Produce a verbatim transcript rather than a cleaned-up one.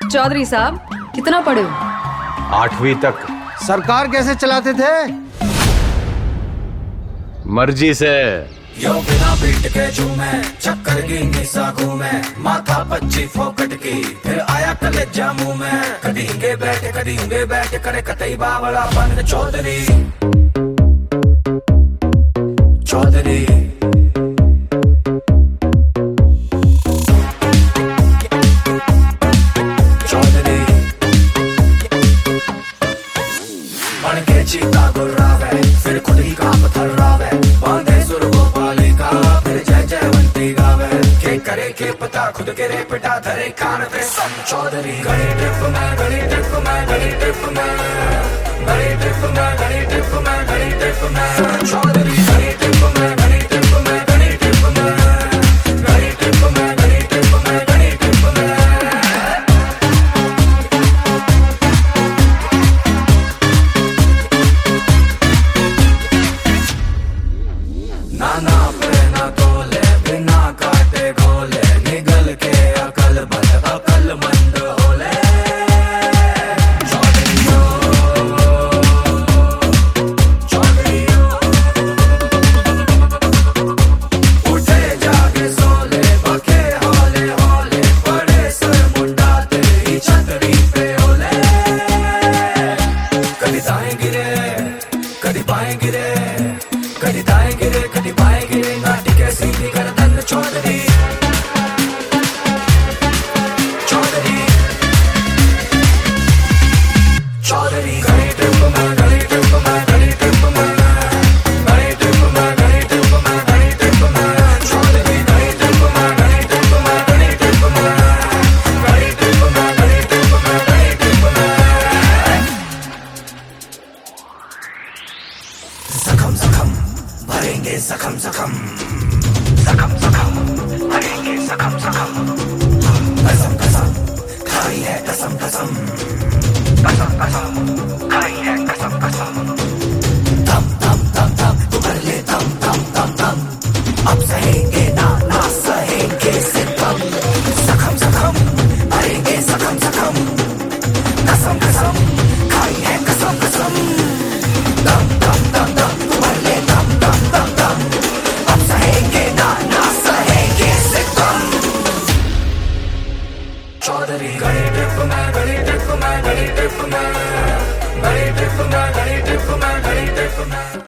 चौधरी साहब कितना पढ़े हो? आठवीं तक। सरकार कैसे चलाते थे? मर्जी से। यो बिना बीट के झूमे, चक्कर की निशा घूमे, माथा पच्ची फोकट की, फिर आया कलेजा मुंह में, कदी इंगे बैठ कदी इंगे बैठ करे कतई बावला बन चौधरी चौधरी चीता गुर्रावे, फिर खुद ही काम थर्रावे, बांधे सुर गोपाली का, फिर जय जयवंती गावे, के करे के पता खुद के रे पिटा धरे कान पे सम चौधरी। गड़ी ट्रिप में गड़ी ट्रिप में गड़ी ट्रिप में गड़ी ट्रिप में गड़ी ट्रिप में गड़ी ट्रिप में चौधरी। गड़ी ट्रिप में गड़ी ट्रिप में गड़ी ट्रिप में गड़ी ट्रिप में गड़ी ट्रिप में गड़ी ट्रिप में ना ना पे ना तोले, बिना काटे खोले, निगल के अकल बंद अकल मंद होले चौधरियो चौधरियो। उठे जागे सोले, बके हौले हौले, बड़े सर मुंडाते ही छतरी पे होले। कभी दाएं गिरे कभी बाएं गिरे, कभी दाएं गिरे कभी बाएं गिरे, नाटी कैसी भी गर्दन चौधरी चौधरी चौधरी। गड़ी ट्रिप में गड़ी ट्रिप में गड़ी ट्रिप में गड़ी ट्रिप में गड़ी ट्रिप में गड़ी ट्रिप में चौधरी। गड़ी ट्रिप में गड़ी ट्रिप में गड़ी ट्रिप में गड़ी ट्रिप में गड़ी ट्रिप में गड़ी ट्रिप में जखम जखम भरेंगे जखम जखम जखम जखम भरेंगे जखम जखम। कसम कसम खाई है कसम कसम कसम कसम खाई है कसम कसम। दम दम दम दम तू कर ले दम दम दम दम, अब सहेंगे ना ना सहेंगे सितम। जखम जखम भरेंगे जखम जखम कसम कसम